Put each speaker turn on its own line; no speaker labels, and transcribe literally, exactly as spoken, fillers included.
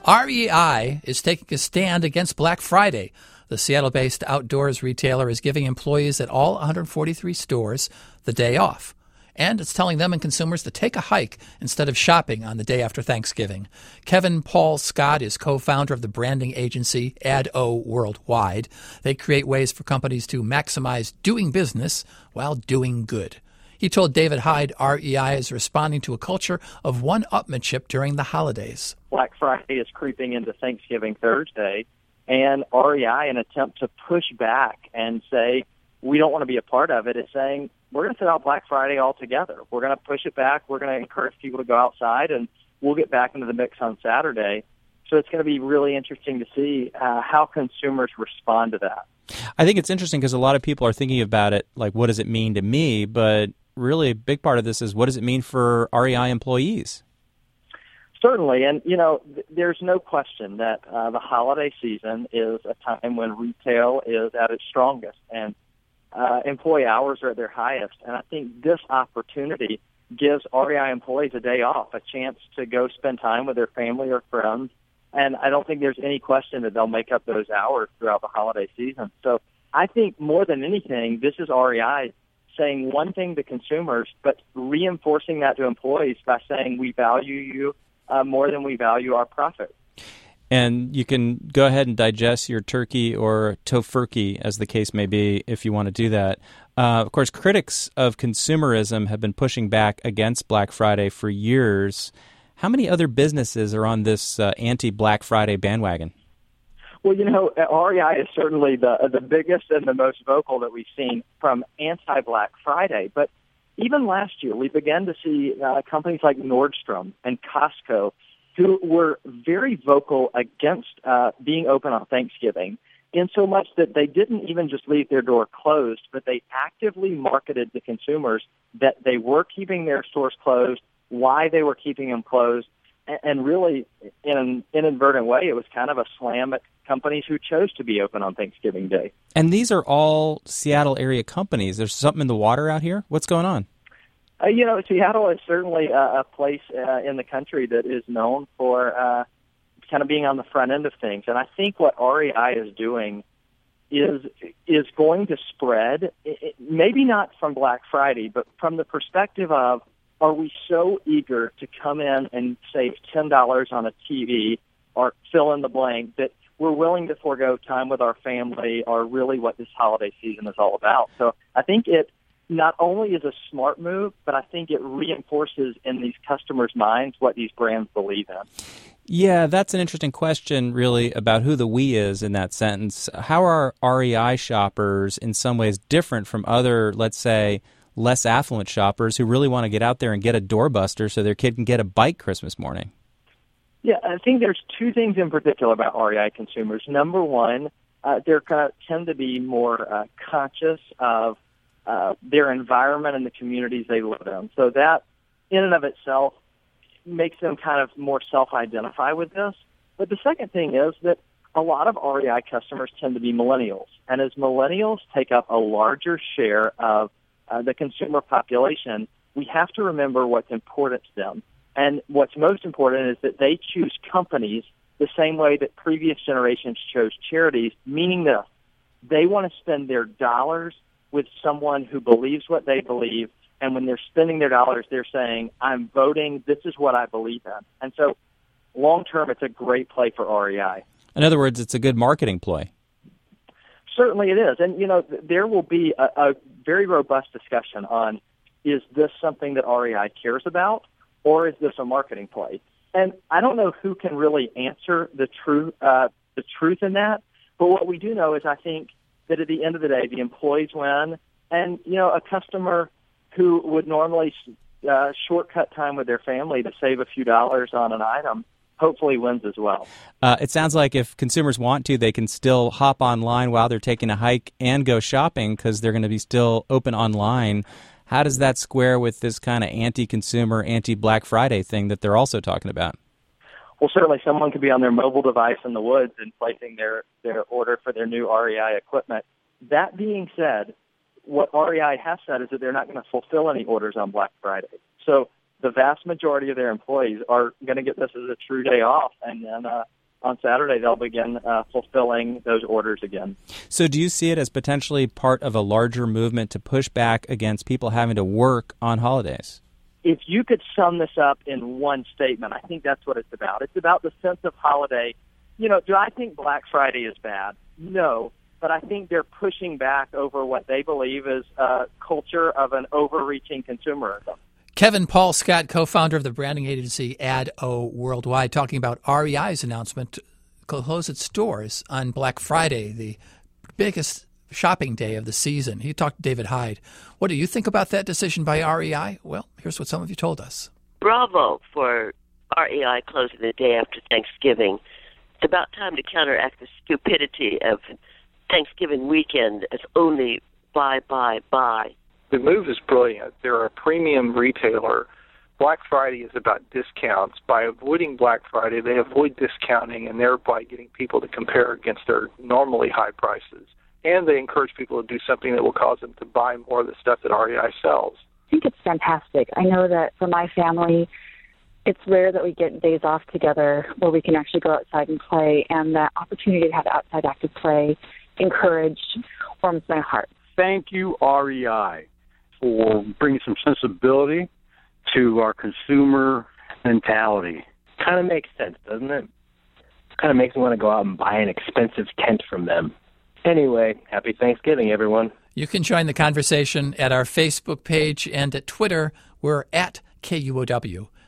R E I is taking a stand against Black Friday. The Seattle-based outdoors retailer is giving employees at all one hundred forty-three stores the day off. And it's telling them and consumers to take a hike instead of shopping on the day after Thanksgiving. Kevin Paul Scott is co-founder of the branding agency AdO Worldwide. They create ways for companies to maximize doing business while doing good. He told David Hyde R E I is responding to a culture of one-upmanship during the holidays.
Black Friday is creeping into Thanksgiving Thursday, and R E I, in an attempt to push back and say, we don't want to be a part of it, is saying, we're going to sit out Black Friday altogether. We're going to push it back. We're going to encourage people to go outside, and we'll get back into the mix on Saturday. So it's going to be really interesting to see uh, how consumers respond to that.
I think it's interesting because a lot of people are thinking about it like, what does it mean to me? But really a big part of this is, what does it mean for R E I employees?
Certainly, and, you know, th- there's no question that uh, the holiday season is a time when retail is at its strongest, and uh, employee hours are at their highest. And I think this opportunity gives R E I employees a day off, a chance to go spend time with their family or friends, and I don't think there's any question that they'll make up those hours throughout the holiday season. So I think more than anything, this is R E I saying one thing to consumers, but reinforcing that to employees by saying we value you Uh, more than we value our profit.
And you can go ahead and digest your turkey or tofurkey, as the case may be, if you want to do that. Uh, of course, critics of consumerism have been pushing back against Black Friday for years. How many other businesses are on this uh, anti-Black Friday bandwagon?
Well, you know, R E I is certainly the the biggest and the most vocal that we've seen from anti-Black Friday, but even last year, we began to see uh, companies like Nordstrom and Costco who were very vocal against uh, being open on Thanksgiving, in so much that they didn't even just leave their door closed, but they actively marketed to consumers that they were keeping their stores closed, why they were keeping them closed, and, and really, in an inadvertent way, it was kind of a slam at companies who chose to be open on Thanksgiving Day.
And these are all Seattle area companies. There's something in the water out here? What's going on?
Uh, you know, Seattle is certainly a, a place uh, in the country that is known for uh, kind of being on the front end of things. And I think what R E I is doing is is going to spread, it, maybe not from Black Friday, but from the perspective of, are we so eager to come in and save ten dollars on a T V or fill in the blank that we're willing to forego time with our family, or really what this holiday season is all about. So I think it not only is a smart move, but I think it reinforces in these customers' minds what these brands believe in.
Yeah, that's an interesting question, really, about who the we is in that sentence. How are R E I shoppers in some ways different from other, let's say, less affluent shoppers who really want to get out there and get a doorbuster so their kid can get a bike Christmas morning?
Yeah, I think there's two things in particular about R E I consumers. Number one, uh, they kind of tend to be more uh, conscious of uh, their environment and the communities they live in. So that, in and of itself, makes them kind of more self-identify with this. But the second thing is that a lot of R E I customers tend to be millennials. And as millennials take up a larger share of uh, the consumer population, we have to remember what's important to them. And what's most important is that they choose companies the same way that previous generations chose charities, meaning that they want to spend their dollars with someone who believes what they believe. And when they're spending their dollars, they're saying, I'm voting, this is what I believe in. And so long term, it's a great play for R E I.
In other words, it's a good marketing play.
Certainly it is. And, you know, there will be a, a very robust discussion on, is this something that R E I cares about, or is this a marketing play? And I don't know who can really answer the truth, uh, the truth in that. But what we do know is I think that at the end of the day, the employees win. And, you know, a customer who would normally uh, shortcut time with their family to save a few dollars on an item hopefully wins as well.
Uh, it sounds like if consumers want to, they can still hop online while they're taking a hike and go shopping because they're going to be still open online. How does that square with this kind of anti-consumer, anti-Black Friday thing that they're also talking about?
Well, certainly someone could be on their mobile device in the woods and placing their, their order for their new R E I equipment. That being said, what R E I has said is that they're not going to fulfill any orders on Black Friday. So the vast majority of their employees are going to get this as a true day off, and then uh, on Saturday they'll begin uh, fulfilling those orders again.
So do you see it as potentially part of a larger movement to push back against people having to work on holidays?
If you could sum this up in one statement, I think that's what it's about. It's about the sense of holiday. You know, do I think Black Friday is bad? No, but I think they're pushing back over what they believe is a culture of an overreaching consumerism.
Kevin Paul Scott, co-founder of the branding agency AdO Worldwide, talking about R E I's announcement to close its stores on Black Friday, the biggest shopping day of the season. He talked to David Hyde. What do you think about that decision by R E I? Well, here's what some of you told us.
Bravo for R E I closing the day after Thanksgiving. It's about time to counteract the stupidity of Thanksgiving weekend as only buy, buy, buy.
The move is brilliant. They're a premium retailer. Black Friday is about discounts. By avoiding Black Friday, they avoid discounting and thereby getting people to compare against their normally high prices. And they encourage people to do something that will cause them to buy more of the stuff that R E I sells.
I think it's fantastic. I know that for my family, it's rare that we get days off together where we can actually go outside and play, and that opportunity to have outside active play encouraged warms my heart.
Thank you, R E I, for bringing some sensibility to our consumer mentality.
Kind of makes sense, doesn't it? Kind of makes me want to go out and buy an expensive tent from them. Anyway, happy Thanksgiving, everyone.
You can join the conversation at our Facebook page and at Twitter. We're at K U O W.